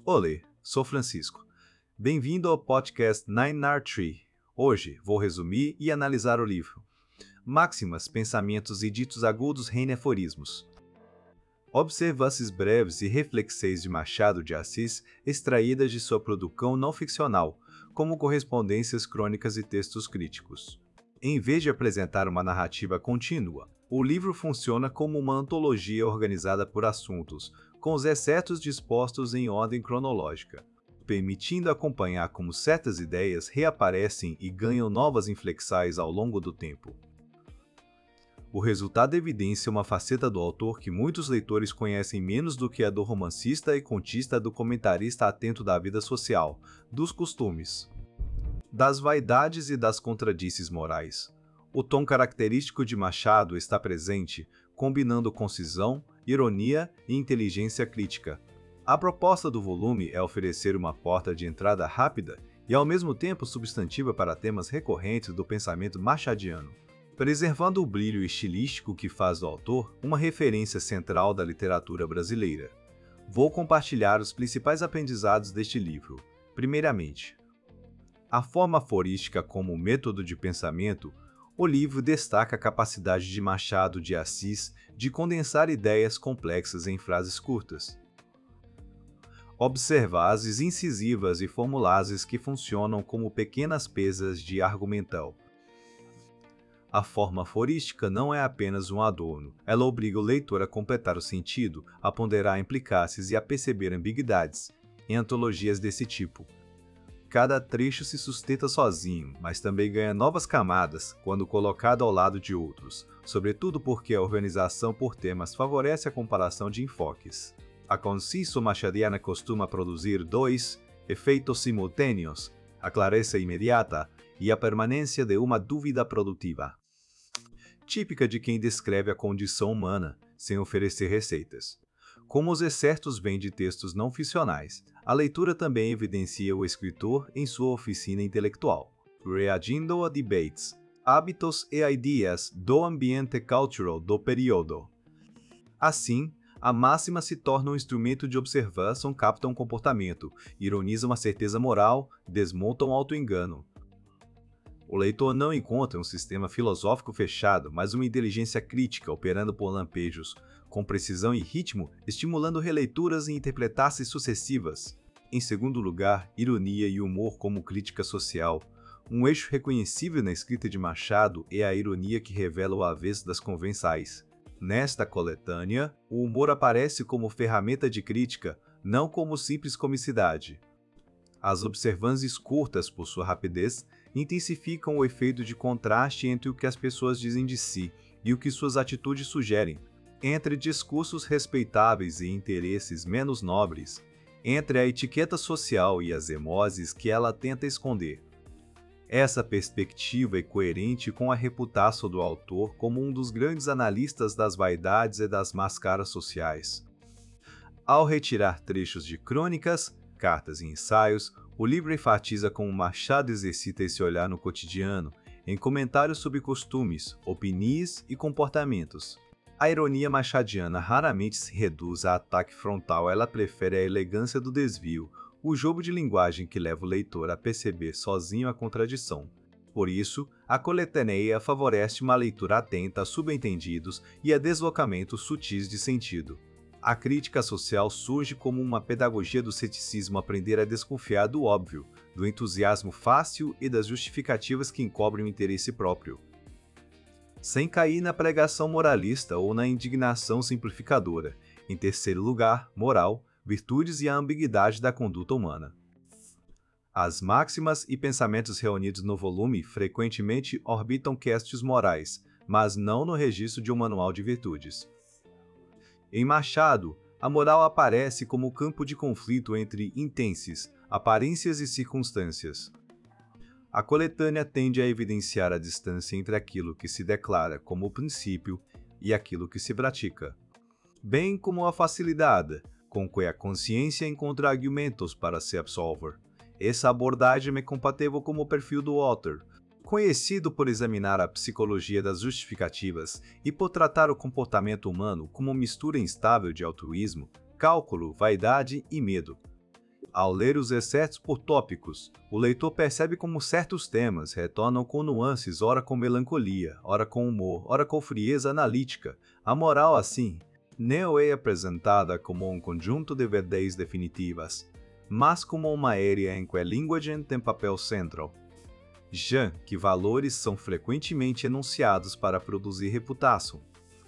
Olê, sou Francisco. Bem-vindo ao podcast Nine Art Tree. Hoje vou resumir e analisar o livro Máximas, Pensamentos e Ditos Agudos Reine Aforismos. Observâncias breves e reflexões de Machado de Assis extraídas de sua produção não ficcional, como correspondências crônicas e textos críticos. Em vez de apresentar uma narrativa contínua, o livro funciona como uma antologia organizada por assuntos, com os excertos dispostos em ordem cronológica, permitindo acompanhar como certas ideias reaparecem e ganham novas inflexões ao longo do tempo. O resultado evidencia uma faceta do autor que muitos leitores conhecem menos do que a do romancista e contista do comentarista atento da vida social, dos costumes, das vaidades e das contradices morais. O tom característico de Machado está presente, combinando concisão, ironia e inteligência crítica. A proposta do volume é oferecer uma porta de entrada rápida e ao mesmo tempo substantiva para temas recorrentes do pensamento machadiano, preservando o brilho estilístico que faz do autor uma referência central da literatura brasileira. Vou compartilhar os principais aprendizados deste livro. Primeiramente, a forma aforística como método de pensamento. O livro destaca a capacidade de Machado de Assis de condensar ideias complexas em frases curtas. Observases incisivas e formulases que funcionam como pequenas pesas de argumental. A forma aforística não é apenas um adorno, ela obriga o leitor a completar o sentido, a ponderar implicâncias e a perceber ambiguidades. Em antologias desse tipo, cada trecho se sustenta sozinho, mas também ganha novas camadas quando colocado ao lado de outros, sobretudo porque a organização por temas favorece a comparação de enfoques. A conciso machadiana costuma produzir dois efeitos simultâneos, a clareza imediata e a permanência de uma dúvida produtiva, típica de quem descreve a condição humana, sem oferecer receitas. Como os excertos vêm de textos não ficcionais, a leitura também evidencia o escritor em sua oficina intelectual, reagindo a debates, hábitos e ideias do ambiente cultural do período. Assim, a máxima se torna um instrumento de observação, capta um comportamento, ironiza uma certeza moral, desmonta um auto-engano. O leitor não encontra um sistema filosófico fechado, mas uma inteligência crítica operando por lampejos, com precisão e ritmo, estimulando releituras e interpretações sucessivas. Em segundo lugar, ironia e humor como crítica social. Um eixo reconhecível na escrita de Machado é a ironia que revela o avesso das convenções. Nesta coletânea, o humor aparece como ferramenta de crítica, não como simples comicidade. As observâncias curtas, por sua rapidez, intensificam o efeito de contraste entre o que as pessoas dizem de si e o que suas atitudes sugerem, entre discursos respeitáveis e interesses menos nobres, entre a etiqueta social e as emoses que ela tenta esconder. Essa perspectiva é coerente com a reputação do autor como um dos grandes analistas das vaidades e das máscaras sociais. Ao retirar trechos de crônicas, cartas e ensaios, o livro enfatiza como Machado exercita esse olhar no cotidiano, em comentários sobre costumes, opiniões e comportamentos. A ironia machadiana raramente se reduz a ataque frontal, ela prefere a elegância do desvio, o jogo de linguagem que leva o leitor a perceber sozinho a contradição. Por isso, a coletânea favorece uma leitura atenta a subentendidos e a deslocamentos sutis de sentido. A crítica social surge como uma pedagogia do ceticismo, aprender a desconfiar do óbvio, do entusiasmo fácil e das justificativas que encobrem o interesse próprio, sem cair na pregação moralista ou na indignação simplificadora. Em terceiro lugar, moral, virtudes e a ambiguidade da conduta humana. As máximas e pensamentos reunidos no volume frequentemente orbitam questões morais, mas não no registro de um manual de virtudes. Em Machado, a moral aparece como campo de conflito entre intenses, aparências e circunstâncias. A coletânea tende a evidenciar a distância entre aquilo que se declara como princípio e aquilo que se pratica, bem como a facilidade com que a consciência encontra argumentos para se absolver. Essa abordagem é compatível com o perfil do autor, conhecido por examinar a psicologia das justificativas e por tratar o comportamento humano como uma mistura instável de altruísmo, cálculo, vaidade e medo. Ao ler os excertos por tópicos, o leitor percebe como certos temas retornam com nuances, ora com melancolia, ora com humor, ora com frieza analítica. A moral, assim, não é apresentada como um conjunto de verdades definitivas, mas como uma área em que a linguagem tem papel central, já que valores são frequentemente enunciados para produzir reputação.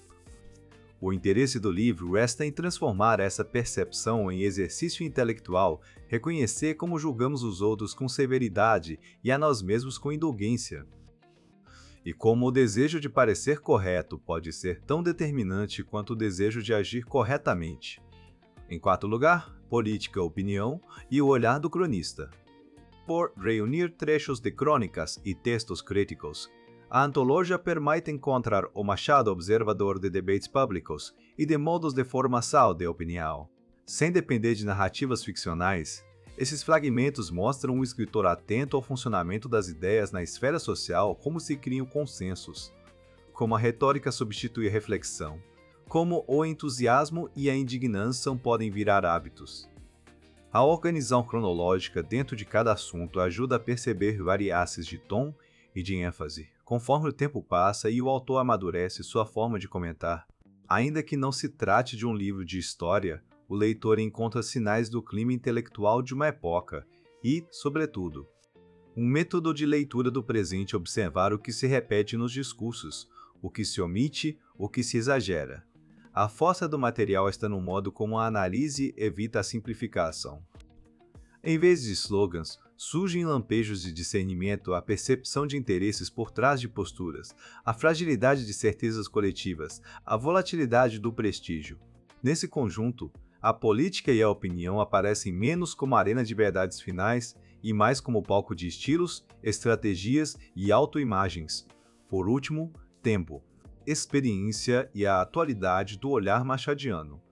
O interesse do livro resta em transformar essa percepção em exercício intelectual, reconhecer como julgamos os outros com severidade e a nós mesmos com indulgência. E como o desejo de parecer correto pode ser tão determinante quanto o desejo de agir corretamente. Em quarto lugar, política, opinião e o olhar do cronista. Por reunir trechos de crônicas e textos críticos, a antologia permite encontrar o machado observador de debates públicos e de modos de formação de opinião. Sem depender de narrativas ficcionais, esses fragmentos mostram um escritor atento ao funcionamento das ideias na esfera social, como se criam consensos, como a retórica substitui a reflexão, como o entusiasmo e a indignação podem virar hábitos. A organização cronológica dentro de cada assunto ajuda a perceber variácias de tom e de ênfase, conforme o tempo passa e o autor amadurece sua forma de comentar. Ainda que não se trate de um livro de história, o leitor encontra sinais do clima intelectual de uma época e, sobretudo, um método de leitura do presente observar o que se repete nos discursos, o que se omite, o que se exagera. A força do material está no modo como a análise evita a simplificação. Em vez de slogans, surgem lampejos de discernimento, a percepção de interesses por trás de posturas, a fragilidade de certezas coletivas, a volatilidade do prestígio. Nesse conjunto, a política e a opinião aparecem menos como arena de verdades finais e mais como palco de estilos, estratégias e autoimagens. Por último, tempo, experiência e a atualidade do olhar machadiano.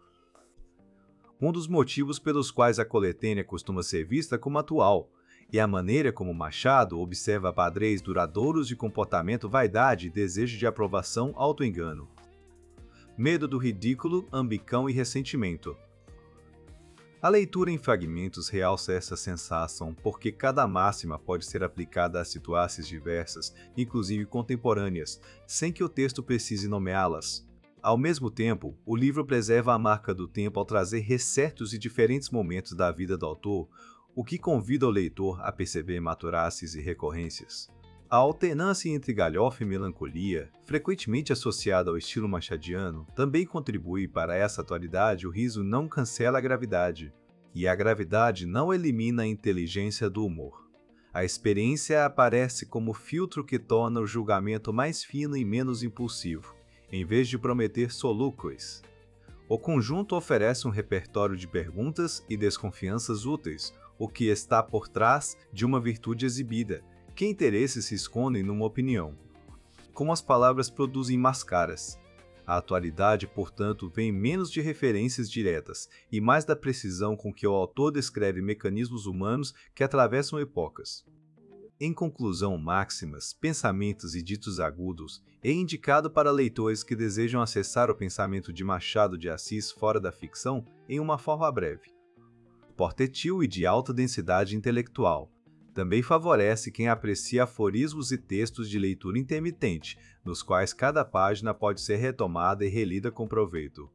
Um dos motivos pelos quais a coletânea costuma ser vista como atual é a maneira como Machado observa padrões duradouros de comportamento, vaidade, desejo de aprovação, auto-engano, medo do ridículo, ambicão e ressentimento. A leitura em fragmentos realça essa sensação porque cada máxima pode ser aplicada a situações diversas, inclusive contemporâneas, sem que o texto precise nomeá-las. Ao mesmo tempo, o livro preserva a marca do tempo ao trazer ressertos de diferentes momentos da vida do autor, o que convida o leitor a perceber maturaces e recorrências. A alternância entre galhofa e melancolia, frequentemente associada ao estilo machadiano, também contribui para essa atualidade. O riso não cancela a gravidade, e a gravidade não elimina a inteligência do humor. A experiência aparece como filtro que torna o julgamento mais fino e menos impulsivo, em vez de prometer solúqueis. O conjunto oferece um repertório de perguntas e desconfianças úteis, o que está por trás de uma virtude exibida. Que interesses se escondem numa opinião? Como as palavras produzem máscaras. A atualidade, portanto, vem menos de referências diretas e mais da precisão com que o autor descreve mecanismos humanos que atravessam épocas. Em conclusão, máximas, pensamentos e ditos agudos é indicado para leitores que desejam acessar o pensamento de Machado de Assis fora da ficção em uma forma breve, portátil e de alta densidade intelectual. Também favorece quem aprecia aforismos e textos de leitura intermitente, nos quais cada página pode ser retomada e relida com proveito.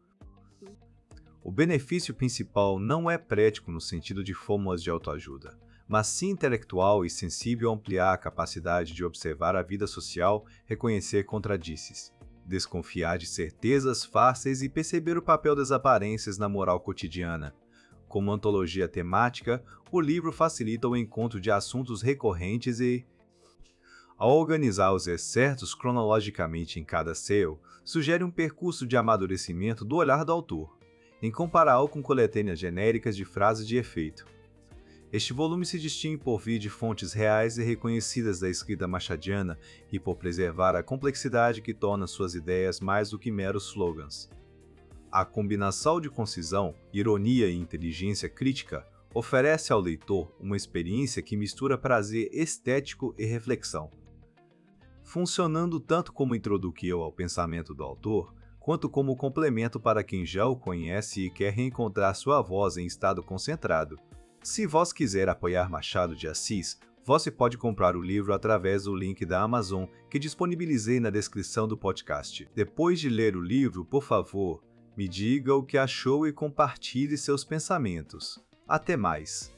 O benefício principal não é prático no sentido de fórmulas de autoajuda, mas sim intelectual e sensível a ampliar a capacidade de observar a vida social, reconhecer contradices, desconfiar de certezas fáceis e perceber o papel das aparências na moral cotidiana. Como antologia temática, o livro facilita o encontro de assuntos recorrentes e, ao organizar os excertos cronologicamente em cada selo, sugere um percurso de amadurecimento do olhar do autor, em compará-lo com coletâneas genéricas de frases de efeito. Este volume se distingue por vir de fontes reais e reconhecidas da escrita machadiana e por preservar a complexidade que torna suas ideias mais do que meros slogans. A combinação de concisão, ironia e inteligência crítica oferece ao leitor uma experiência que mistura prazer estético e reflexão, funcionando tanto como introdução ao pensamento do autor, quanto como complemento para quem já o conhece e quer reencontrar sua voz em estado concentrado. Se vós quiser apoiar Machado de Assis, você pode comprar o livro através do link da Amazon que disponibilizei na descrição do podcast. Depois de ler o livro, por favor, me diga o que achou e compartilhe seus pensamentos. Até mais!